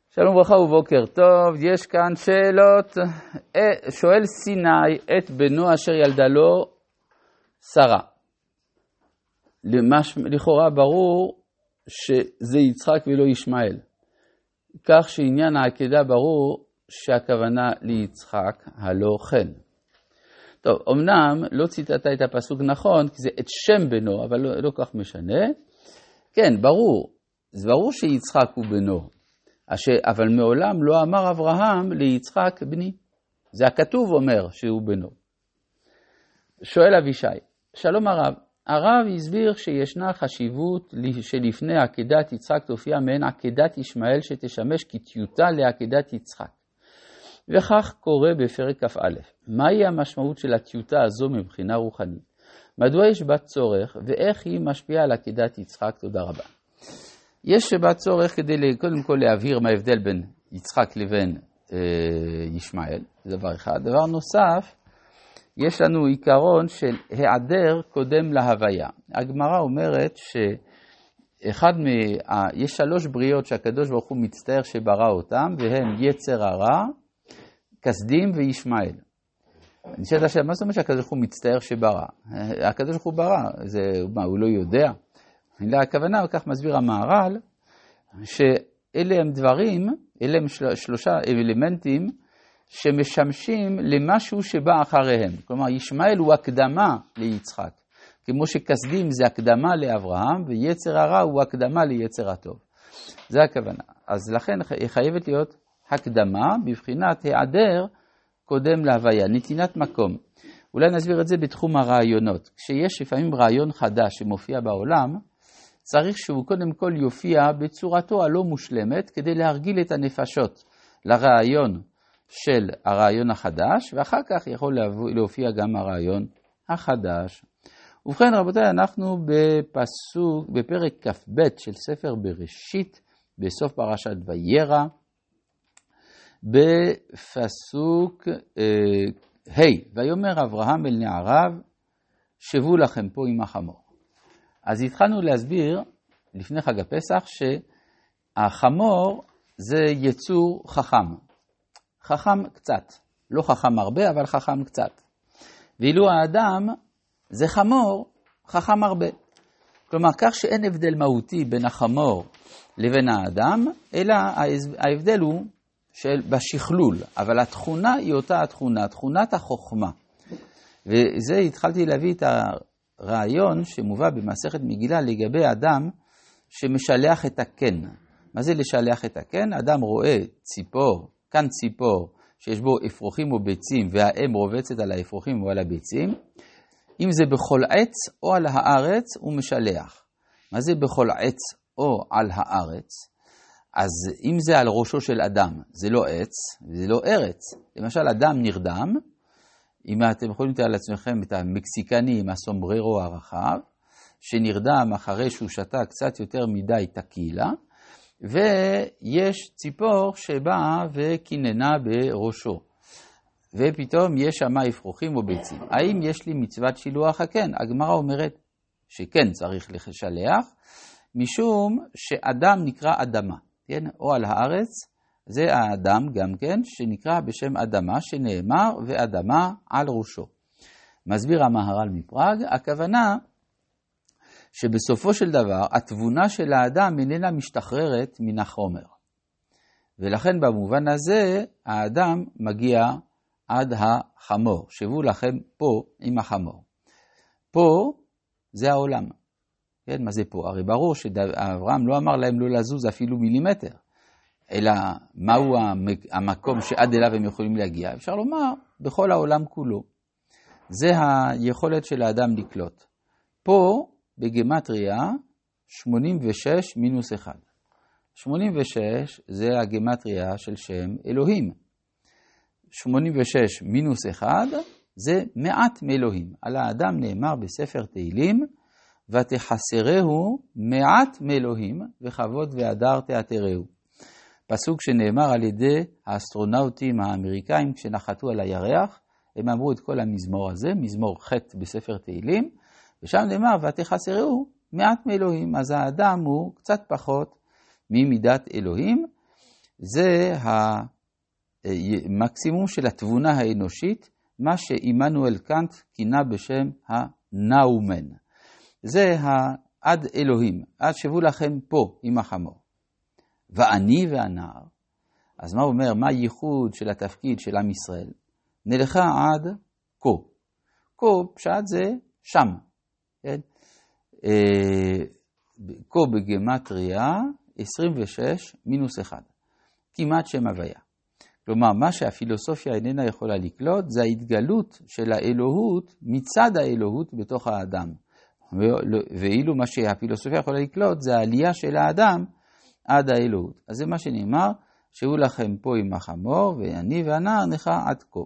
שלום וברכה ובוקר טוב, יש כאן שאלות. שואל סיני את בנו אשר ילדה לו שרה. לכאורה ברור שזה יצחק ולא ישמעאל. כך שעניין העקדה ברור שהכוונה ליצחק הלא כן. טוב, אמנם לא ציטטה את הפסוק נכון, כי זה את שם בנו, אבל לא כך משנה. כן, ברור. זה ברור שיצחק הוא בנו. אבל מעולם לא אמר אברהם ליצחק בני. זה הכתוב אומר שהוא בנו. שואל אבישי, שלום הרב. הרב הסביר שישנה חשיבות שלפני עקדת יצחק תופיע מעין עקדת ישמעאל שתשמש כטיוטה לעקדת יצחק. וכך קורה בפרק כ"א. מהי המשמעות של הטיוטה הזו מבחינה רוחנית? מדוע יש בה צורך ואיך היא משפיעה על עקדת יצחק? תודה רבה. יש בה צורך כדי קודם כל להבהיר מה ההבדל בין יצחק לבין ישמעאל, זה דבר אחד. דבר נוסף, יש לנו עיקרון של היעדר קודם להוויה. הגמרא אומרת יש 3 בריאות שהקדוש ברוך הוא מצטער שברא אותם, והם יצר הרע, כסדים וישמעאל. אני שואל את השאלה, מה זאת אומרת שהקדוש ברוך הוא מצטער שברא? הקדוש ברוך הוא ברא, הוא לא יודע? הכוונה, וכך מסביר המהר"ל, שאלה הם דברים, אלה הם 3 אלמנטים שמשמשים למשהו שבא אחריהם. כלומר, ישמעאל הוא הקדמה ליצחק, כמו שכסדים זה הקדמה לאברהם, ויצר הרע הוא הקדמה ליצר הטוב. זה הכוונה. אז לכן חייבת להיות הקדמה בבחינת היעדר קודם להוויה, נתינת מקום. אולי נסביר את זה בתחום הרעיונות. כשיש לפעמים רעיון חדש שמופיע בעולם, צריך שהוא קודם כל יופיע בצורתו הלא מושלמת, כדי להרגיל את הנפשות לרעיון של הרעיון החדש, ואחר כך יכול להופיע גם הרעיון החדש. ובכן רבותיי, אנחנו בפרק כ"ב של ספר בראשית, בסוף פרשת וירא, בפסוק ויאמר אברהם אל נעריו, שבו לכם פה עם החמור. אז התחלנו להסביר לפני חג הפסח שהחמור זה יצור חכם. חכם קצת. לא חכם הרבה, אבל חכם קצת. ואילו האדם זה חמור, חכם הרבה. כלומר, כך שאין הבדל מהותי בין החמור לבין האדם, אלא ההבדל הוא בשכלול. אבל התכונה היא אותה התכונה, תכונת החוכמה. וזה התחלתי להביא את הרעיון שמובא במסכת מגילה לגבי אדם שמשלח את הקן. מה זה לשלח את הקן? אדם רואה ציפור, כאן ציפור שיש בו אפרוחים או ביצים, והאם רובצת על האפרוחים או על הביצים. אם זה בכל עץ או על הארץ הוא משלח. מה זה בכל עץ או על הארץ? אז אם זה על ראשו של אדם, זה לא עץ, זה לא ארץ. למשל אדם נרדם, אם אתם יכולים לתאר לעצמכם את המקסיקני עם הסומבררו הרחב, שנרדם אחרי שהוא שתה קצת יותר מדי טקילה, ויש ציפור שבאה וכיננה בראשו, ופתאום יש שם אפרוחים או ביצים. האם יש לי מצוות שילוח הקן? הגמרא אומרת שכן צריך לשלח, משום שאדם נקרא אדמה, כן? או על הארץ, זה האדם גם כן, שנקרא בשם אדמה, שנאמר ואדמה על ראשו. מסביר המהר"ל מפראג, הכוונה שבסופו של דבר התבונה של האדם איננה משתחררת מן החומר. ולכן במובן הזה האדם מגיע עד החמור. שבו לכם פה עם החמור. פה זה העולם. כן, מה זה פה? הרי ברור שאברהם לא אמר להם לא לזוז אפילו מילימטר. אלא מהו המקום שעד אליו הם יכולים להגיע. אפשר לומר בכל העולם כולו. זה היכולת של האדם לקלוט. פה בגמטריה 86 מינוס 1. 86 זה הגמטריה של שם אלוהים. 86 מינוס 1 זה מעט מאלוהים. על האדם נאמר בספר תהילים, ותחסרהו מעט מאלוהים וכבוד והדר תעתרהו. פסוק שנאמר על ידי האסטרונאוטים האמריקאים כשנחתו על הירח, הם אמרו את כל המזמור הזה, מזמור ח' בספר תהילים, ושם נאמר ותחסרהו מעט מאלוהים. אז האדם הוא קצת פחות ממידת אלוהים, זה המקסימום של התבונה האנושית, מה שעמנואל קאנט כינה בשם הנאומן. זה עד אלוהים, עד שבו לכם פה עם החמור. ואני והנער, אז מה הוא אומר? מה הייחוד של התפקיד של עם ישראל? נלכה עד כה. כה פשט זה שם. כן? כה בגמטריה 26 מינוס 1. כמעט שם הוויה. כלומר, מה שהפילוסופיה איננה יכולה לקלוט, זה ההתגלות של האלוהות מצד האלוהות בתוך האדם. ואילו מה שהפילוסופיה יכולה לקלוט, זה העלייה של האדם עד האלוהות. אז זה מה שנאמר, שהוא לכם פה עם החמור, ואני והנער נלכה עד כה.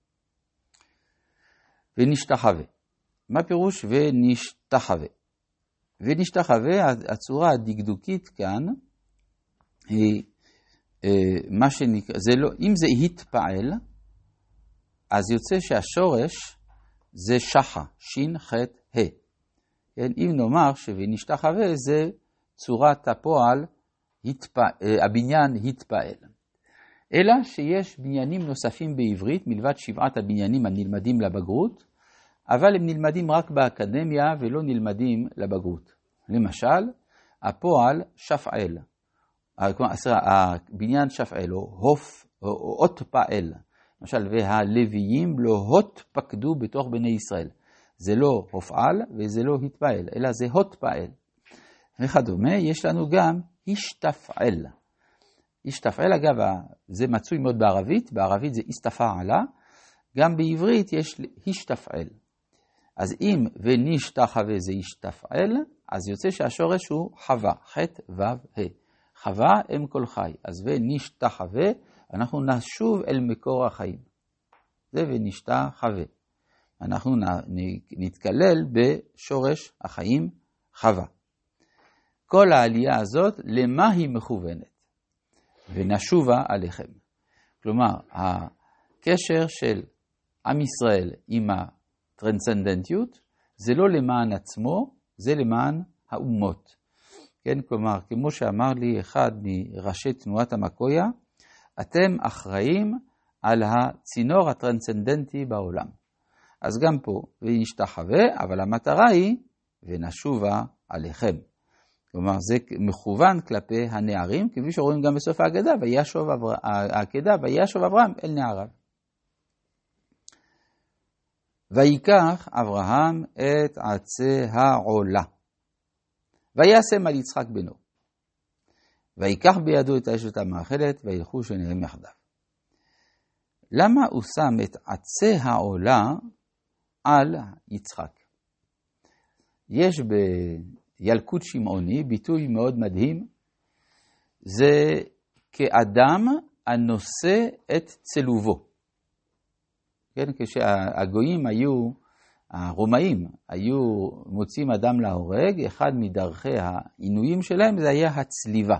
ונשתחווה. מה פירוש ונשתחווה? ונשתחווה, הצורה הדקדוקית כאן, היא מה שנקרא, אם זה התפעל, אז יוצא שהשורש זה שחה, שין, חט, ה. כן? אם נאמר שוונשתחווה זה צורת הפועל, הבניין התפעל. אלא שיש בניינים נוספים בעברית, מלבד 7 הבניינים הנלמדים לבגרות, אבל הם נלמדים רק באקדמיה ולא נלמדים לבגרות. למשל, הפועל שפעל. הבניין שפעל, או אות פעל. למשל, והלוויים לא הות פקדו בתוך בני ישראל. זה לא הופעל וזה לא התפעל, אלא זה הות פעל. וכדומה, יש לנו גם השתפעל. השתפעל, אגב, זה מצוי מאוד בערבית, בערבית זה הסתפעלה, גם בעברית יש השתפעל. אז אם ונשתחווה זה השתפעל, אז יוצא שהשורש הוא חווה, חטא וו ה. חווה אם כל חי. אז ונשתחווה, אנחנו נשוב אל מקור החיים. זה ונשתחווה. אנחנו נתקלל בשורש החיים חווה. כל העלייה הזאת, למה היא מכוונת? ונשובה עליכם. כלומר, הקשר של עם ישראל עם הטרנסצנדנטיות, זה לא למען עצמו, זה למען האומות. כן, כלומר, כמו שאמר לי אחד מראשי תנועת המקויה, אתם אחראים על הצינור הטרנסצנדנטי בעולם. אז גם פה, ונשתחווה, אבל המטרה היא, ונשובה עליכם. כלומר, זה מכוון כלפי הנערים, כפי שרואים גם בסוף ההגדה, וישוב אברהם אל נעריו. ויקח אברהם את עצי העולה, וישם על יצחק בנו, ויקח בידו את האשת המאכלת, וילכו שניהם יחדיו. למה הוא שם את עצי העולה על יצחק? יש בילקוט שמעוני ביטוי מאוד מדהים, זה כאדם הנושא את צלובו. כן, כשהגויים היו, הרומאים היו מוצאים אדם להורג, אחד מדרכי העינויים שלהם זה היה הצליבה.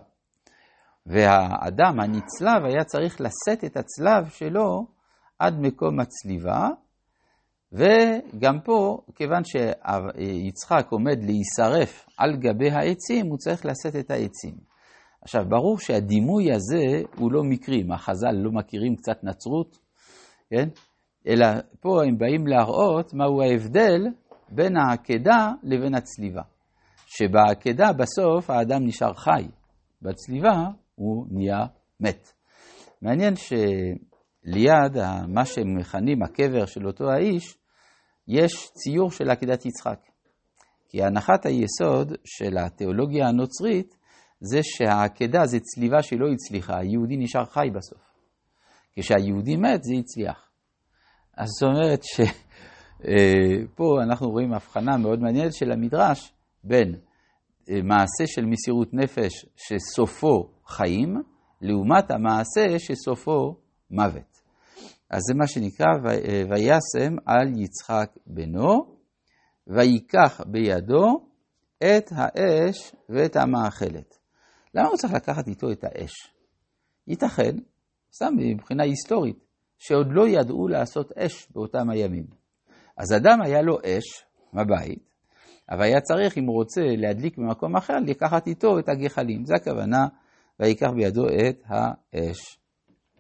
והאדם הנצלב היה צריך לשאת את הצלב שלו עד מקום הצליבה, וגם פה, כיוון שיצחק עומד להישרף על גבי העצים, הוא צריך לשאת את העצים. עכשיו, ברור שהדימוי הזה הוא לא מקרי, החז"ל לא מכירים קצת נצרות, כן? אלא פה הם באים להראות מהו ההבדל בין העקדה לבין הצליבה. שבעקדה בסוף האדם נשאר חי, בצליבה הוא נהיה מת. מעניין שליד מה שהם מכנים הקבר של אותו האיש, יש ציור של עקדת יצחק. כי הנחת היסוד של התיאולוגיה הנוצרית זה שהעקדה זה צליבה שלא הצליחה, היהודי נשאר חי בסוף. כשהיהודי מת זה הצליח. אז זאת אומרת שפה אנחנו רואים הבחנה מאוד מעניינת של המדרש בין מעשה של מסירות נפש שסופו חיים, לעומת המעשה שסופו מוות. אז זה מה שנקרא וישם על יצחק בנו, ויקח בידו את האש ואת המאכלת. למה הוא צריך לקחת איתו את האש? ייתכן, סתם מבחינה היסטורית, שעוד לא ידעו לעשות אש באותם הימים. אז אדם היה לו אש בבית, אבל היה צריך, אם הוא רוצה להדליק במקום אחר, לקחת איתו את הגחלים. זה הכוונה, ויקח בידו את האש.